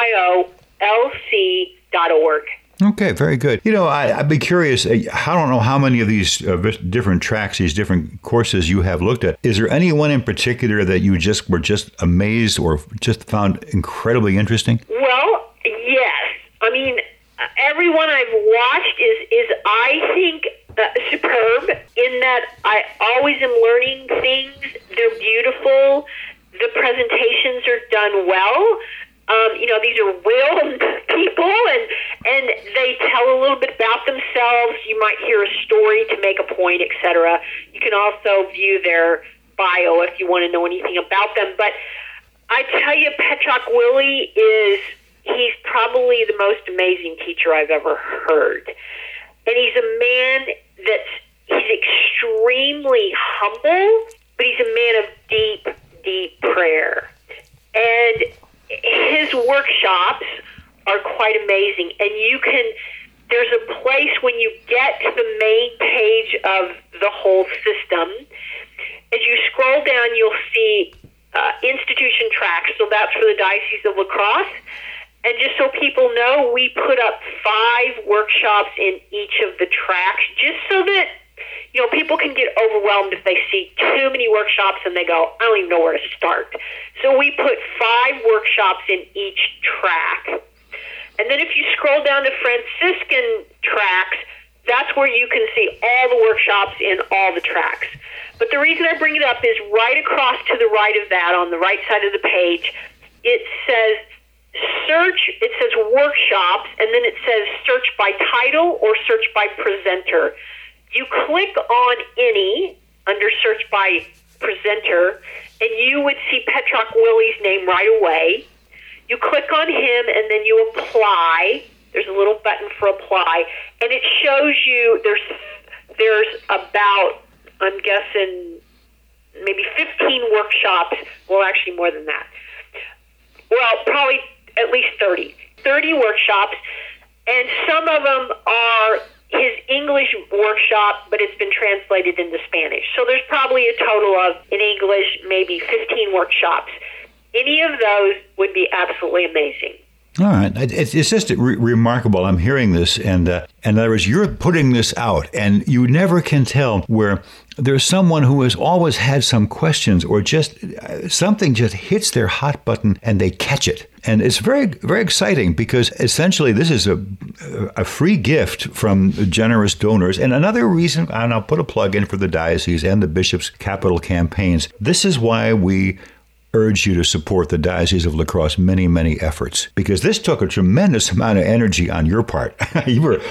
diolc.org. Okay, very good. I'd be curious. I don't know how many of these different tracks, these different courses you have looked at. Is there any one in particular that you were just amazed or just found incredibly interesting? Well, yes. I mean, everyone I've watched is I think, superb in that I always am learning things. They're beautiful. The presentations are done well. These are real people, and they tell a little bit about themselves. You might hear a story to make a point, etc. You can also view their bio if you want to know anything about them. But I tell you, Petrock Willie he's probably the most amazing teacher I've ever heard. And he's a man he's extremely humble, but he's a man of deep, deep prayer. And his workshops are quite amazing. And there's a place when you get to the main page of the whole system. As you scroll down, you'll see institution tracks. So that's for the Diocese of La Crosse. And just so people know, we put up 5 workshops in each of the tracks, just so that people can get overwhelmed if they see too many workshops and they go, I don't even know where to start. So we put 5 workshops in each track. And then if you scroll down to Franciscan tracks, that's where you can see all the workshops in all the tracks. But the reason I bring it up is right across to the right of that, on the right side of the page, it says workshops, and then it says search by title or search by presenter. You click on any under search by presenter, and you would see Petrock Willie's name right away. You click on him, and then you apply. There's a little button for apply, and it shows you there's there's about, I'm guessing, maybe 15 workshops. Well, actually more than that. Well, probably at least 30 workshops, and some of them are his English workshop, but it's been translated into Spanish. So there's probably a total of, in English, maybe 15 workshops. Any of those would be absolutely amazing. All right. It's just remarkable. I'm hearing this, and in other words, you're putting this out, and you never can tell where there's someone who has always had some questions, or just something just hits their hot button and they catch it. And it's very, very exciting, because essentially this is a free gift from generous donors. And another reason, and I'll put a plug in for the diocese and the bishop's capital campaigns, this is why we urge you to support the Diocese of La Crosse many, many efforts, because this took a tremendous amount of energy on your part. You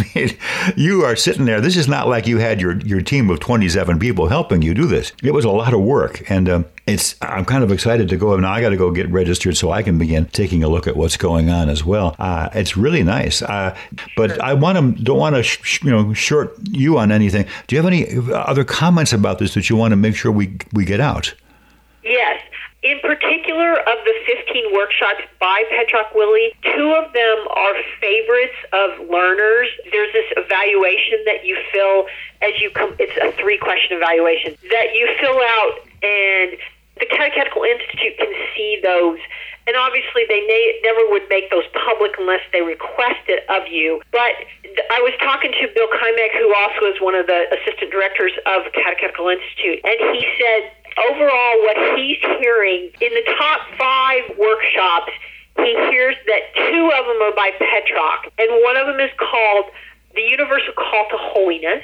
are sitting there. This is not like you had your team of 27 people helping you do this. It was a lot of work, and I'm kind of excited to go. Now I got to go get registered so I can begin taking a look at what's going on as well. It's really nice, but I don't want to short you on anything. Do you have any other comments about this that you want to make sure we get out? Yes. In particular, of the 15 workshops by Petrock Willie, 2 of them are favorites of learners. There's this evaluation that you fill as you come. It's a 3-question evaluation that you fill out, and the Catechetical Institute can see those. And obviously, they never would make those public unless they request it of you. But I was talking to Bill Kymek, who also is one of the assistant directors of Catechetical Institute, and he said, overall, what he's hearing in the top 5 workshops, he hears that 2 of them are by Petrock, and one of them is called The Universal Call to Holiness.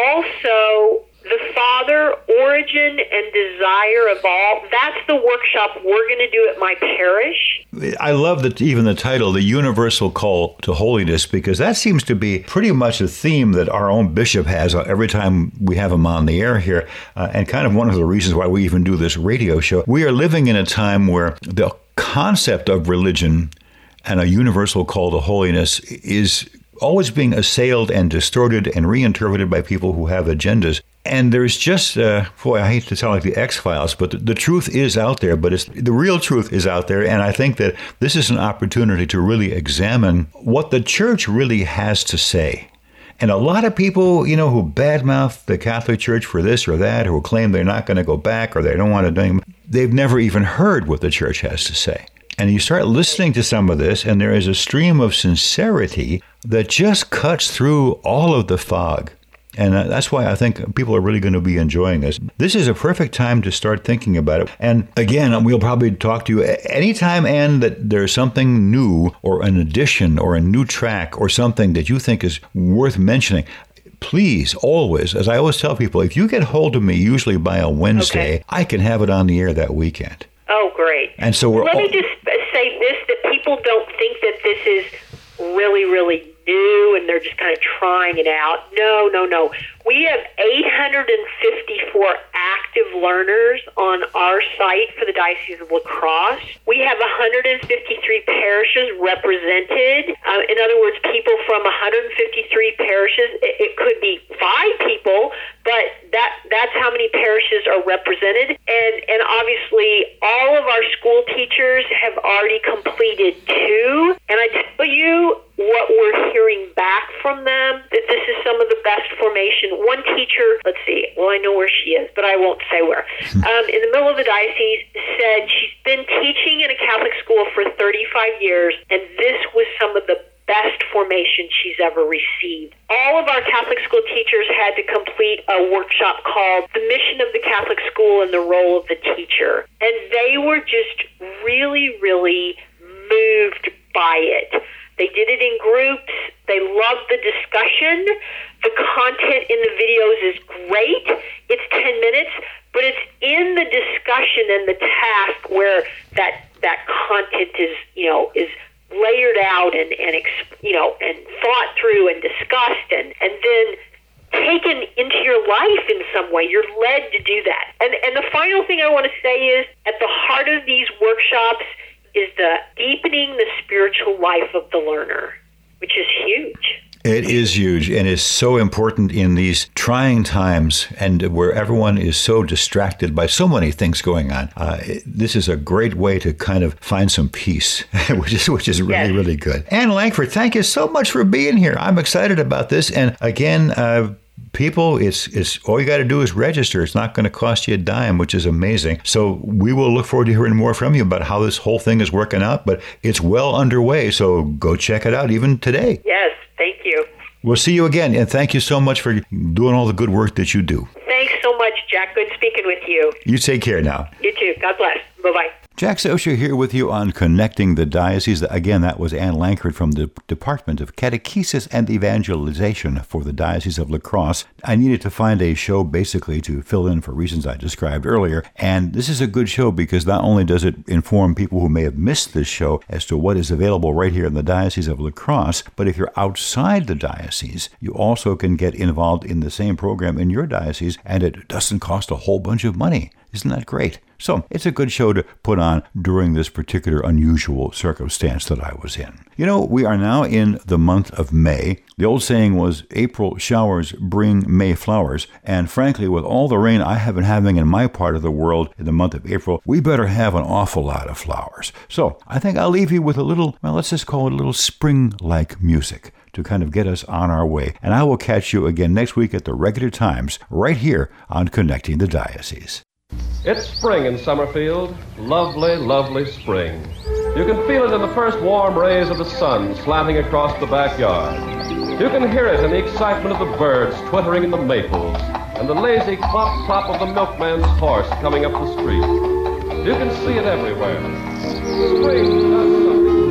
Also, The Father, Origin, and Desire of All. That's the workshop we're going to do at my parish. I love that, even the title, The Universal Call to Holiness, because that seems to be pretty much a theme that our own bishop has every time we have him on the air here, and kind of one of the reasons why we even do this radio show. We are living in a time where the concept of religion and a universal call to holiness is always being assailed and distorted and reinterpreted by people who have agendas. And there's just, I hate to sound like the X-Files, but the truth is out there, but the real truth is out there. And I think that this is an opportunity to really examine what the church really has to say. And a lot of people, who badmouth the Catholic Church for this or that, who claim they're not going to go back or they don't want to do anything, they've never even heard what the church has to say. And you start listening to some of this, and there is a stream of sincerity that just cuts through all of the fog. And that's why I think people are really going to be enjoying this. This is a perfect time to start thinking about it. And again, we'll probably talk to you anytime, Ann, that there's something new or an addition or a new track or something that you think is worth mentioning. Please, always, as I always tell people, if you get hold of me, usually by a Wednesday, I can have it on the air that weekend. Oh, great. And so let me just say this, that people don't think that this is really, really new and they're just kind of trying it out. No. We have 854 active learners on our site for the Diocese of La Crosse. We have 153 parishes represented. In other words, people from 153 parishes. It could be 5 people, but that's how many parishes are represented. And obviously, all of our school teachers have already completed 2. And I tell you, what we're hearing back from them, that this is some of the best formation. One teacher, let's see, well, I know where she is, but I won't say where, in the middle of the diocese, said she's been teaching in a Catholic school for 35 years, and this was some of the best formation she's ever received. All of our Catholic school teachers had to complete a workshop called The Mission of the Catholic School and the Role of the Teacher. And they were just really, really moved by it. They did it in groups. They loved the discussion. The content in the videos is great. It's 10 minutes, but it's in the discussion and the task where that content is layered out and thought through and discussed and then taken into your life in some way. You're led to do that. And the final thing I want to say is, at the heart of these workshops is the deepening the spiritual life of the learner, which is huge. It is huge, and it's so important in these trying times and where everyone is so distracted by so many things going on. This is a great way to kind of find some peace, which is really, really good. Ann Langford, thank you so much for being here. I'm excited about this. And again, people, it's all you got to do is register. It's not going to cost you a dime, which is amazing. So we will look forward to hearing more from you about how this whole thing is working out. But it's well underway, so go check it out even today. Yes, thank you. We'll see you again, and thank you so much for doing all the good work that you do. Thanks so much, Jack. Good speaking with you. You take care now. You too. God bless. Bye-bye. Jack Sosha here with you on Connecting the Diocese. Again, that was Ann Langford from the Department of Catechesis and Evangelization for the Diocese of La Crosse. I needed to find a show basically to fill in for reasons I described earlier. And this is a good show because not only does it inform people who may have missed this show as to what is available right here in the Diocese of La Crosse, but if you're outside the diocese, you also can get involved in the same program in your diocese, and it doesn't cost a whole bunch of money. Isn't that great? So it's a good show to put on during this particular unusual circumstance that I was in. You know, we are now in the month of May. The old saying was, April showers bring May flowers. And frankly, with all the rain I have been having in my part of the world in the month of April, we better have an awful lot of flowers. So I think I'll leave you with a little, well, let's just call it a little spring-like music to kind of get us on our way. And I will catch you again next week at the regular times right here on Connecting the Diocese. It's spring in Summerfield. Lovely, lovely spring. You can feel it in the first warm rays of the sun slanting across the backyard. You can hear it in the excitement of the birds twittering in the maples and the lazy clop-clop of the milkman's horse coming up the street. You can see it everywhere. Spring does something to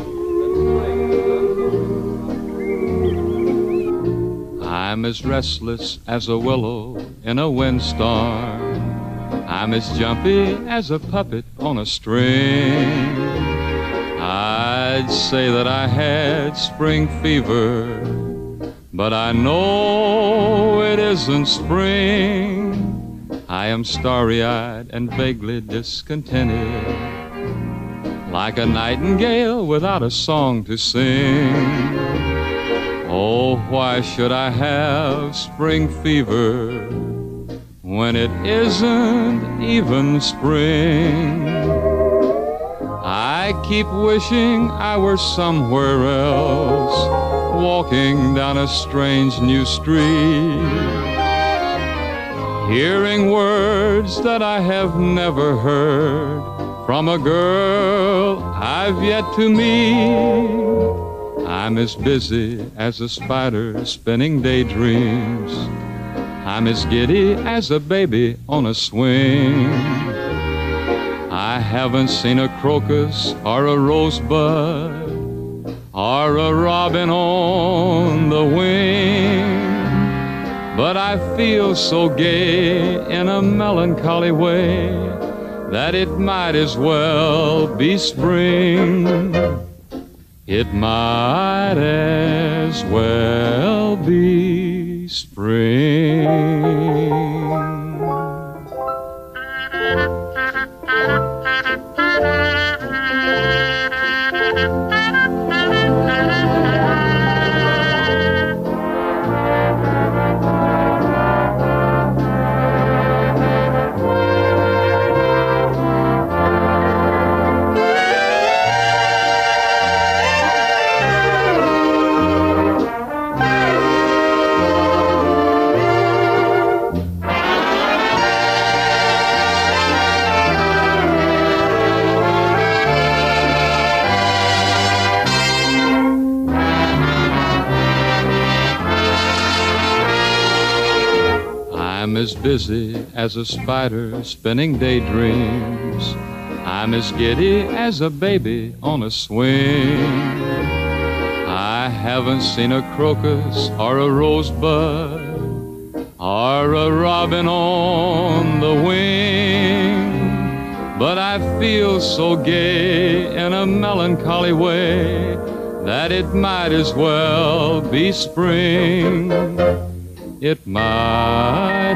people. And spring does something. I'm as restless as a willow in a windstorm. I'm as jumpy as a puppet on a string. I'd say that I had spring fever, but I know it isn't spring. I am starry-eyed and vaguely discontented, like a nightingale without a song to sing. Oh, why should I have spring fever when it isn't even spring? I keep wishing I were somewhere else, walking down a strange new street, hearing words that I have never heard from a girl I've yet to meet. I'm as busy as a spider spinning daydreams. I'm as giddy as a baby on a swing. I haven't seen a crocus or a rosebud or a robin on the wing, but I feel so gay in a melancholy way that it might as well be spring. It might as well be spring. I'm as busy as a spider spinning daydreams. I'm as giddy as a baby on a swing. I haven't seen a crocus or a rosebud or a robin on the wing, but I feel so gay in a melancholy way that it might as well be spring. It might